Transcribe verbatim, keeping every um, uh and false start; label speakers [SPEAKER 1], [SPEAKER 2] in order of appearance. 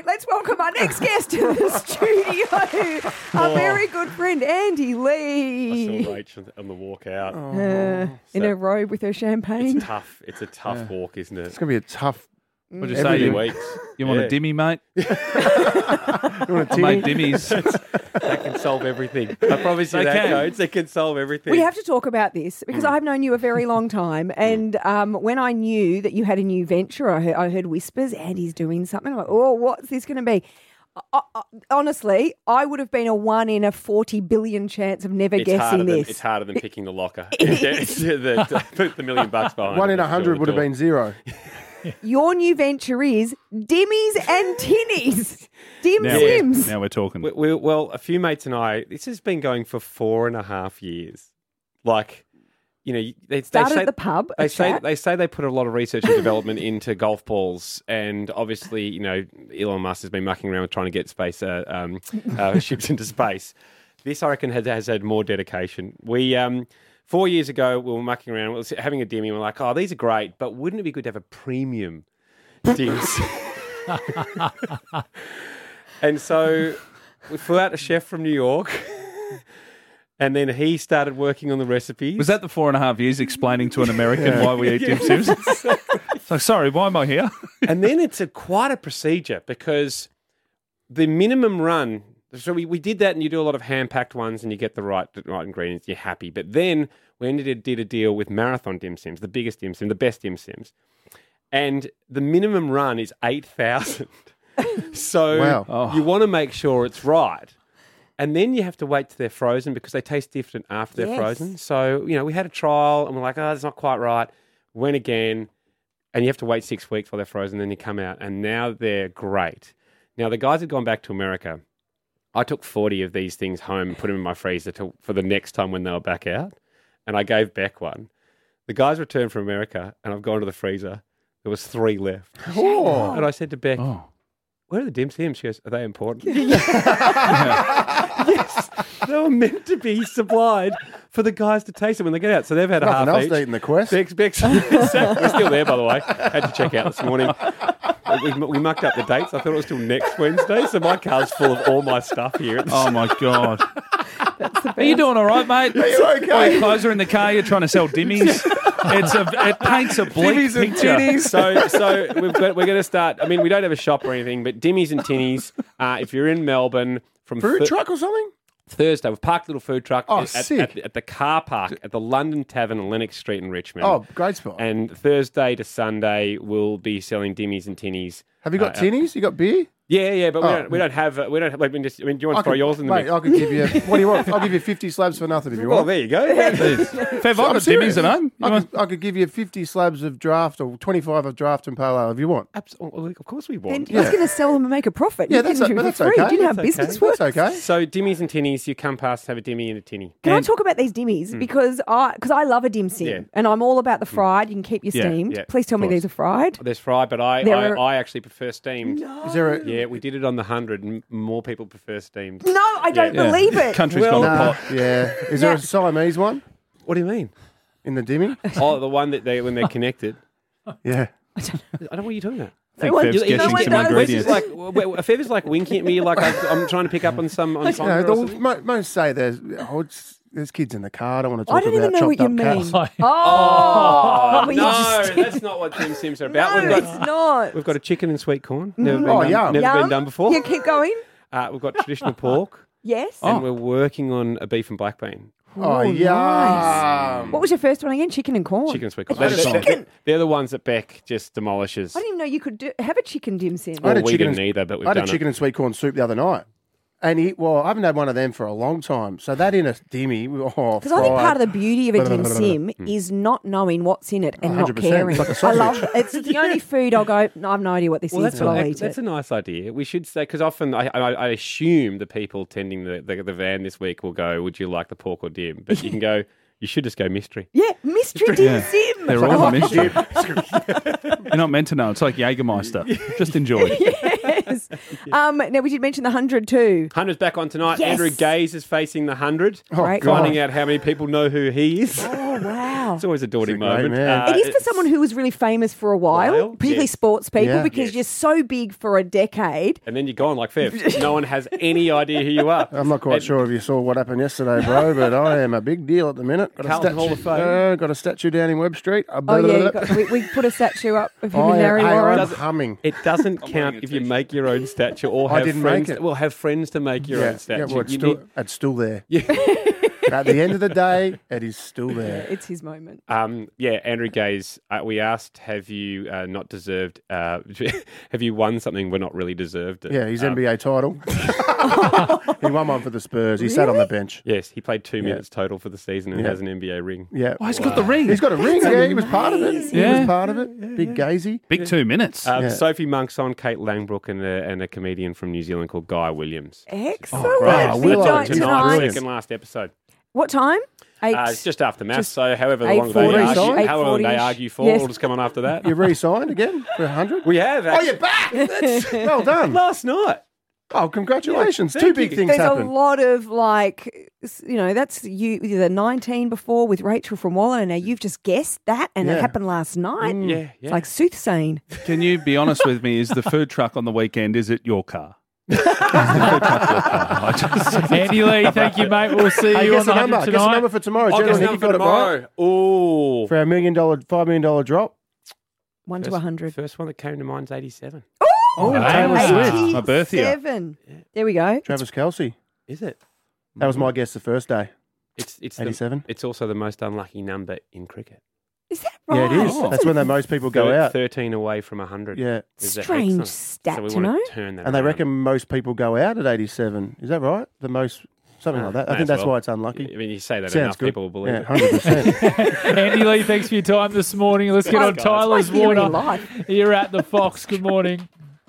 [SPEAKER 1] let's welcome our next guest to the studio. Our
[SPEAKER 2] Oh.
[SPEAKER 1] very good friend, Andy
[SPEAKER 2] I
[SPEAKER 1] Lee.
[SPEAKER 2] saw Rach on the walk out.
[SPEAKER 1] Uh, in
[SPEAKER 2] So-
[SPEAKER 1] her robe with her champagne.
[SPEAKER 2] It's tough. It's a tough
[SPEAKER 3] Yeah.
[SPEAKER 2] walk, isn't it?
[SPEAKER 3] It's going to be a tough.
[SPEAKER 4] What'd you
[SPEAKER 3] Every
[SPEAKER 4] say?
[SPEAKER 2] Three
[SPEAKER 4] You,
[SPEAKER 2] weeks.
[SPEAKER 4] you want
[SPEAKER 2] Yeah.
[SPEAKER 4] a dimmy, mate?
[SPEAKER 3] You want a
[SPEAKER 4] I'll make
[SPEAKER 3] tinny?
[SPEAKER 4] dimmies.
[SPEAKER 2] They can solve everything. I promise you
[SPEAKER 4] They
[SPEAKER 2] that,
[SPEAKER 4] can.
[SPEAKER 2] Coach. They can solve everything.
[SPEAKER 1] We have to talk about this because I've known you a very long time. And um, when I knew that you had a new venture, I heard, I heard whispers, Andy's doing something. I'm like, oh, what's this going to be? I, I, honestly, I would have been a one in a forty billion chance of never
[SPEAKER 2] it's harder
[SPEAKER 1] guessing
[SPEAKER 2] than,
[SPEAKER 1] this.
[SPEAKER 2] It's harder than picking the locker.
[SPEAKER 1] It
[SPEAKER 2] It's the, the, the, the million bucks behind.
[SPEAKER 3] One
[SPEAKER 2] it.
[SPEAKER 3] in a hundred would have been zero.
[SPEAKER 1] Your new venture is Dimmies and Tinnies. Dim
[SPEAKER 4] Now,
[SPEAKER 1] Sims.
[SPEAKER 4] we're, now we're talking.
[SPEAKER 2] We, we, well, a few mates and I, this has been going for four and a half years. Like, you know, they, they
[SPEAKER 1] Started
[SPEAKER 2] say
[SPEAKER 1] at the pub. a
[SPEAKER 2] They say
[SPEAKER 1] chat.
[SPEAKER 2] they say they put a lot of research and development into golf balls, and obviously, you know, Elon Musk has been mucking around with trying to get space uh, um, uh, ships into space. This, I reckon, has, has had more dedication. We um, four years ago, we were mucking around, we were having a dimmy, and we're like, "Oh, these are great, but wouldn't it be good to have a premium dims?" And so we flew out a chef from New York. And then he started working on the recipes.
[SPEAKER 4] Was that the four and a half years explaining to an American why we eat dim sims? So sorry, why am I here?
[SPEAKER 2] And then it's a quite a procedure because the minimum run. So we, we did that, and you do a lot of hand packed ones, and you get the right the right ingredients. You're happy. But then we ended up, did a deal with Marathon Dim Sims, the biggest dim sim, the best dim sims, and the minimum run is eight thousand. So
[SPEAKER 3] Wow.
[SPEAKER 4] Oh.
[SPEAKER 2] you want to make sure it's right. And then you have to wait till they're frozen because they taste different after they're
[SPEAKER 1] Yes.
[SPEAKER 2] frozen. So, you know, we had a trial and we're like, oh, it's not quite right. Went again. And you have to wait six weeks while they're frozen. Then you come out. And now they're great. Now, the guys had gone back to America. I took forty of these things home and put them in my freezer to, for the next time when they were back out. And I gave Beck one. The guys returned from America and I've gone to the freezer. There was three left.
[SPEAKER 3] Oh.
[SPEAKER 2] And I said to Beck,
[SPEAKER 4] Oh.
[SPEAKER 2] where are the dim sims? She goes, are they important? Yes, they were meant to be supplied for the guys to taste them when they get out. So they've had a
[SPEAKER 3] Nothing
[SPEAKER 2] half
[SPEAKER 3] else
[SPEAKER 2] each.
[SPEAKER 3] to eat in the Quest.
[SPEAKER 2] Bex, Bex, we're still there, by the way. Had to check out this morning. We, we mucked up the dates. I thought it was till next Wednesday. So my car's full of all my stuff here.
[SPEAKER 4] Oh my God. Are you doing all right, mate? Are
[SPEAKER 3] you okay?
[SPEAKER 4] All your clothes are in the car. You're trying to sell dimmies. It's a. It paints a bleak
[SPEAKER 3] Dimmies and
[SPEAKER 4] picture.
[SPEAKER 3] tinnies.
[SPEAKER 2] So, so we've got, we're going to start. I mean, we don't have a shop or anything, but Dimmies and Tinnies. Uh, if you're in Melbourne, from
[SPEAKER 3] Food
[SPEAKER 2] Thur-
[SPEAKER 3] truck or something?
[SPEAKER 2] Thursday, we've parked a little food truck
[SPEAKER 3] Oh,
[SPEAKER 2] at,
[SPEAKER 3] sick.
[SPEAKER 2] at, at the car park at the London Tavern on Lennox Street in Richmond.
[SPEAKER 3] Oh, great spot.
[SPEAKER 2] And Thursday to Sunday, we'll be selling dimmies and tinnies.
[SPEAKER 3] Have you got
[SPEAKER 2] uh,
[SPEAKER 3] tinnies? You got beer?
[SPEAKER 2] Yeah, yeah, but we
[SPEAKER 3] Oh.
[SPEAKER 2] don't. We don't have. Uh, we don't have. Like, we just, I mean, do you want
[SPEAKER 3] I
[SPEAKER 2] to throw
[SPEAKER 3] could-
[SPEAKER 2] yours in the
[SPEAKER 3] mate,
[SPEAKER 2] mix?
[SPEAKER 3] I could give you. What do you want? I'll give you fifty slabs for nothing if you
[SPEAKER 2] Well,
[SPEAKER 3] want.
[SPEAKER 2] there you go.
[SPEAKER 4] Fev, I've got
[SPEAKER 3] serious.
[SPEAKER 4] dimmies at home. You
[SPEAKER 3] I
[SPEAKER 4] want-
[SPEAKER 3] could, I could give you fifty slabs of draft or twenty-five of draft and pale ale if you want.
[SPEAKER 2] Absolutely, of course we
[SPEAKER 1] And
[SPEAKER 2] want.
[SPEAKER 1] he's
[SPEAKER 3] Yeah.
[SPEAKER 1] going to sell them and make a profit.
[SPEAKER 3] Yeah,
[SPEAKER 1] You
[SPEAKER 3] that's
[SPEAKER 1] can
[SPEAKER 3] o-
[SPEAKER 1] do it
[SPEAKER 3] but
[SPEAKER 1] for
[SPEAKER 3] that's
[SPEAKER 1] free.
[SPEAKER 3] okay.
[SPEAKER 1] Do you know how
[SPEAKER 2] That's
[SPEAKER 1] business
[SPEAKER 2] okay.
[SPEAKER 1] works?
[SPEAKER 3] That's okay.
[SPEAKER 2] So dimmies and tinnies, you come past, have a dimmy and a tinny.
[SPEAKER 1] Can I
[SPEAKER 4] And-
[SPEAKER 1] talk about these dimmies? Because I because I love a dim sim
[SPEAKER 2] Yeah.
[SPEAKER 1] and I'm all about the fried. You can keep your
[SPEAKER 4] Yeah,
[SPEAKER 1] steamed.
[SPEAKER 2] yeah,
[SPEAKER 1] Please tell
[SPEAKER 2] of
[SPEAKER 1] me
[SPEAKER 2] course.
[SPEAKER 1] these are fried.
[SPEAKER 2] There's fried, but I,
[SPEAKER 1] There
[SPEAKER 2] I,
[SPEAKER 1] are-
[SPEAKER 2] I actually prefer steamed.
[SPEAKER 3] Is there a.
[SPEAKER 2] Yeah, we did it on the hundred, and more people prefer steamed.
[SPEAKER 1] No, I don't
[SPEAKER 4] Yeah.
[SPEAKER 1] believe it.
[SPEAKER 4] Country's
[SPEAKER 2] Well-
[SPEAKER 4] gone to
[SPEAKER 3] Nah,
[SPEAKER 4] pot.
[SPEAKER 3] yeah. Is there
[SPEAKER 1] Yeah.
[SPEAKER 3] a Siamese one
[SPEAKER 2] What do you mean?
[SPEAKER 3] in the dimmy?
[SPEAKER 2] Oh, the one that they when they're connected.
[SPEAKER 3] Yeah.
[SPEAKER 2] I don't know what you're talking about.
[SPEAKER 4] I think
[SPEAKER 1] No one-
[SPEAKER 4] Fev's
[SPEAKER 1] no one
[SPEAKER 4] guessing some
[SPEAKER 1] knows.
[SPEAKER 2] Wes is
[SPEAKER 4] ingredients.
[SPEAKER 2] like, w- w- Fev is like winking at me, like I, I'm trying to pick up on some on
[SPEAKER 3] You
[SPEAKER 2] some.
[SPEAKER 3] know, the, mo- most say there's, oh, it's, there's kids in the car. I don't want to talk
[SPEAKER 1] I don't
[SPEAKER 3] about
[SPEAKER 1] even know what
[SPEAKER 3] chopped
[SPEAKER 1] you
[SPEAKER 3] up
[SPEAKER 1] mean.
[SPEAKER 3] cats.
[SPEAKER 1] Oh,
[SPEAKER 2] Oh,
[SPEAKER 1] well, you
[SPEAKER 2] no,
[SPEAKER 1] just-
[SPEAKER 2] that's not what Dim Sims are about.
[SPEAKER 1] no,
[SPEAKER 2] we've got
[SPEAKER 1] it's not.
[SPEAKER 2] we've got a chicken and sweet corn. Never been
[SPEAKER 3] Oh,
[SPEAKER 2] done,
[SPEAKER 3] yum.
[SPEAKER 2] never
[SPEAKER 1] Yum.
[SPEAKER 2] been done before.
[SPEAKER 1] Yeah, keep going.
[SPEAKER 2] Uh, we've got traditional pork,
[SPEAKER 1] Yes.
[SPEAKER 2] and we're working on a beef and black bean.
[SPEAKER 3] Oh,
[SPEAKER 1] Ooh,
[SPEAKER 3] yeah.
[SPEAKER 1] nice. What was your first one again? Chicken and corn.
[SPEAKER 2] Chicken and sweet corn.
[SPEAKER 1] A
[SPEAKER 2] They're, they're-
[SPEAKER 1] chicken?
[SPEAKER 2] they're the ones that Beck just demolishes.
[SPEAKER 1] I didn't even know you could do, have a chicken dim sim.
[SPEAKER 3] I had
[SPEAKER 2] Well,
[SPEAKER 3] a
[SPEAKER 2] we
[SPEAKER 3] chicken
[SPEAKER 2] didn't
[SPEAKER 3] and-
[SPEAKER 2] either, but we've
[SPEAKER 3] I had a
[SPEAKER 2] done
[SPEAKER 3] chicken
[SPEAKER 2] it.
[SPEAKER 3] and sweet corn soup the other night. And he, well, I haven't had one of them for a long time. So that in a dimmy, oh,
[SPEAKER 1] Because I think part of the beauty of a dim
[SPEAKER 3] Blah, blah, blah,
[SPEAKER 1] sim is not knowing what's in it and
[SPEAKER 3] Oh,
[SPEAKER 1] not
[SPEAKER 3] one hundred percent.
[SPEAKER 1] caring.
[SPEAKER 3] It's like a
[SPEAKER 1] I love
[SPEAKER 3] sausage.
[SPEAKER 1] it. It's the only food I'll go, no, I have no idea what this
[SPEAKER 2] Well,
[SPEAKER 1] is,
[SPEAKER 2] that's,
[SPEAKER 1] but I'll
[SPEAKER 2] a,
[SPEAKER 1] eat
[SPEAKER 2] that's
[SPEAKER 1] it.
[SPEAKER 2] a nice idea. We should say, because often I, I, I assume the people tending the, the, the van this week will go, would you like the pork or dim? But you can go, you should just go mystery.
[SPEAKER 1] Yeah, mystery dim
[SPEAKER 4] Yeah.
[SPEAKER 1] sim.
[SPEAKER 4] They're all a mystery. You're not meant to know. It's like Jägermeister. Just enjoy.
[SPEAKER 1] Yes. Um, now, we did mention the one hundred too.
[SPEAKER 2] one hundred's back on tonight.
[SPEAKER 1] Yes.
[SPEAKER 2] Andrew Gaze is facing the one hundred.
[SPEAKER 3] Oh,
[SPEAKER 1] Great.
[SPEAKER 3] God.
[SPEAKER 2] Finding out how many people know who he is.
[SPEAKER 1] Oh, wow.
[SPEAKER 2] It's always a daunting
[SPEAKER 3] He's a great
[SPEAKER 2] moment.
[SPEAKER 3] man.
[SPEAKER 2] Uh,
[SPEAKER 1] It is for
[SPEAKER 2] it's-
[SPEAKER 1] someone who was really famous for a while,
[SPEAKER 2] While?
[SPEAKER 1] particularly
[SPEAKER 2] Yes.
[SPEAKER 1] sports people,
[SPEAKER 3] Yeah.
[SPEAKER 1] because
[SPEAKER 2] Yes.
[SPEAKER 1] you're so big for a decade.
[SPEAKER 2] And then you're gone like Fev. No one has any idea who you are.
[SPEAKER 3] I'm not quite
[SPEAKER 2] And-
[SPEAKER 3] sure if you saw what happened yesterday, bro, but I am a big deal at the minute. Got a
[SPEAKER 2] Carlton
[SPEAKER 3] statue,
[SPEAKER 2] Hall of Fame.
[SPEAKER 3] Uh, got a statue down in Webb Street. Uh,
[SPEAKER 1] Oh, yeah.
[SPEAKER 3] blah,
[SPEAKER 1] you
[SPEAKER 3] blah,
[SPEAKER 1] got, we, we put a statue up of him
[SPEAKER 3] blah.
[SPEAKER 1] and
[SPEAKER 3] I,
[SPEAKER 1] Larry
[SPEAKER 3] hey,
[SPEAKER 1] Warren.
[SPEAKER 3] I'm humming.
[SPEAKER 2] It doesn't
[SPEAKER 4] I'm
[SPEAKER 2] count
[SPEAKER 4] wearing a
[SPEAKER 2] if you
[SPEAKER 4] t-shirt.
[SPEAKER 2] make your own statue or
[SPEAKER 3] I
[SPEAKER 2] have
[SPEAKER 3] didn't
[SPEAKER 2] friends.
[SPEAKER 3] make it.
[SPEAKER 2] Well, have friends to make your
[SPEAKER 3] Yeah,
[SPEAKER 2] own statue.
[SPEAKER 3] yeah, well, it's
[SPEAKER 2] You
[SPEAKER 3] still,
[SPEAKER 2] need-
[SPEAKER 3] it's still there.
[SPEAKER 2] Yeah.
[SPEAKER 3] At the end of the day, it is still there.
[SPEAKER 1] It's his moment.
[SPEAKER 2] Um, yeah, Andrew Gaze, uh, we asked, have you uh, not deserved, uh, have you won something but not really deserved it?
[SPEAKER 3] Yeah, his
[SPEAKER 2] Um,
[SPEAKER 3] N B A title. He won one for the Spurs. He sat on the bench.
[SPEAKER 2] Yes, he played two
[SPEAKER 3] Yeah.
[SPEAKER 2] minutes total for the season and
[SPEAKER 3] Yeah.
[SPEAKER 2] has an N B A ring.
[SPEAKER 3] Yeah.
[SPEAKER 4] Oh, he's got the ring.
[SPEAKER 3] He's got a ring. Yeah, he was part of it. He
[SPEAKER 4] Yeah.
[SPEAKER 3] was part of it. Big Gazy.
[SPEAKER 4] Big two minutes.
[SPEAKER 2] Um,
[SPEAKER 3] Yeah.
[SPEAKER 2] Sophie Monk's on, Kate Langbrook, and a, and a comedian from New Zealand called Guy Williams.
[SPEAKER 1] Excellent.
[SPEAKER 3] Oh, great.
[SPEAKER 1] Big
[SPEAKER 3] Willow
[SPEAKER 1] night
[SPEAKER 3] tonight,
[SPEAKER 1] tonight.
[SPEAKER 3] brilliant.
[SPEAKER 2] Second last episode.
[SPEAKER 1] What time? Eight.
[SPEAKER 2] Uh, it's just after maths,
[SPEAKER 1] Just
[SPEAKER 2] so however
[SPEAKER 1] eight
[SPEAKER 2] long they
[SPEAKER 1] forty,
[SPEAKER 2] argue,
[SPEAKER 3] eight
[SPEAKER 2] however long they
[SPEAKER 1] forty-ish.
[SPEAKER 2] argue for,
[SPEAKER 1] Yes.
[SPEAKER 2] we'll just come on after that.
[SPEAKER 3] You re-signed again for a hundred?
[SPEAKER 2] We have.
[SPEAKER 3] Oh,
[SPEAKER 2] Actually.
[SPEAKER 3] you're back. That's, well done.
[SPEAKER 2] Last night.
[SPEAKER 3] Oh, congratulations.
[SPEAKER 2] Yeah,
[SPEAKER 3] Two
[SPEAKER 2] thank
[SPEAKER 3] big
[SPEAKER 2] you.
[SPEAKER 3] things
[SPEAKER 1] There's
[SPEAKER 3] happened.
[SPEAKER 1] a lot of like, s- you know, that's you the nineteen before with Rachel from Wallen, and now you've just guessed that, and
[SPEAKER 3] Yeah.
[SPEAKER 1] it happened last night.
[SPEAKER 2] Yeah, yeah.
[SPEAKER 1] It's like soothsaying.
[SPEAKER 4] Can you be honest with me? Is the food truck on the weekend, is it your car? Is the food truck your car? I just-
[SPEAKER 5] Andy Lee, thank you, mate. We'll see
[SPEAKER 3] Hey,
[SPEAKER 5] you
[SPEAKER 3] guess
[SPEAKER 5] on
[SPEAKER 3] the
[SPEAKER 5] the
[SPEAKER 3] number.
[SPEAKER 5] hundred
[SPEAKER 3] Guess the
[SPEAKER 5] tonight.
[SPEAKER 3] number for tomorrow.
[SPEAKER 2] Oh,
[SPEAKER 3] General
[SPEAKER 2] guess
[SPEAKER 3] Hickey
[SPEAKER 2] number
[SPEAKER 3] got
[SPEAKER 2] for
[SPEAKER 3] it right.
[SPEAKER 2] tomorrow. Ooh.
[SPEAKER 3] For our million dollar, five million dollar drop.
[SPEAKER 1] One to
[SPEAKER 2] First-
[SPEAKER 1] a hundred.
[SPEAKER 2] First one that came to mind is eighty-seven.
[SPEAKER 3] Oh,
[SPEAKER 5] wow.
[SPEAKER 3] Taylor Swift.
[SPEAKER 4] My birth year.
[SPEAKER 1] Eighty-seven. There we go.
[SPEAKER 3] Travis Kelce.
[SPEAKER 2] Is it?
[SPEAKER 3] That was my guess the first day.
[SPEAKER 2] It's it's the,
[SPEAKER 3] eighty-seven.
[SPEAKER 2] it's also the most unlucky number in cricket.
[SPEAKER 1] Is that right?
[SPEAKER 3] Yeah, it is.
[SPEAKER 2] Oh.
[SPEAKER 3] That's when the most people go
[SPEAKER 2] Thir-
[SPEAKER 3] out.
[SPEAKER 2] Thirteen away from a hundred.
[SPEAKER 3] Yeah.
[SPEAKER 2] Is a
[SPEAKER 1] Strange
[SPEAKER 2] hexagon.
[SPEAKER 1] stat
[SPEAKER 2] so we
[SPEAKER 1] to
[SPEAKER 2] want
[SPEAKER 1] know.
[SPEAKER 2] to turn that.
[SPEAKER 3] And they
[SPEAKER 2] around.
[SPEAKER 3] reckon most people go out at eighty-seven. Is that right? The most, something
[SPEAKER 2] Ah,
[SPEAKER 3] like that.
[SPEAKER 2] may
[SPEAKER 3] I think
[SPEAKER 2] as
[SPEAKER 3] that's
[SPEAKER 2] well.
[SPEAKER 3] why it's unlucky.
[SPEAKER 2] I mean, you say that
[SPEAKER 3] Sounds
[SPEAKER 2] enough,
[SPEAKER 3] good.
[SPEAKER 2] people will believe
[SPEAKER 3] Yeah,
[SPEAKER 2] it.
[SPEAKER 3] one hundred percent.
[SPEAKER 5] Andy Lee, thanks for your time this morning. Let's get
[SPEAKER 1] Well,
[SPEAKER 5] on
[SPEAKER 1] guys,
[SPEAKER 5] Tyler's
[SPEAKER 1] my theory
[SPEAKER 5] water
[SPEAKER 1] of life.
[SPEAKER 5] here at the Fox. Good morning.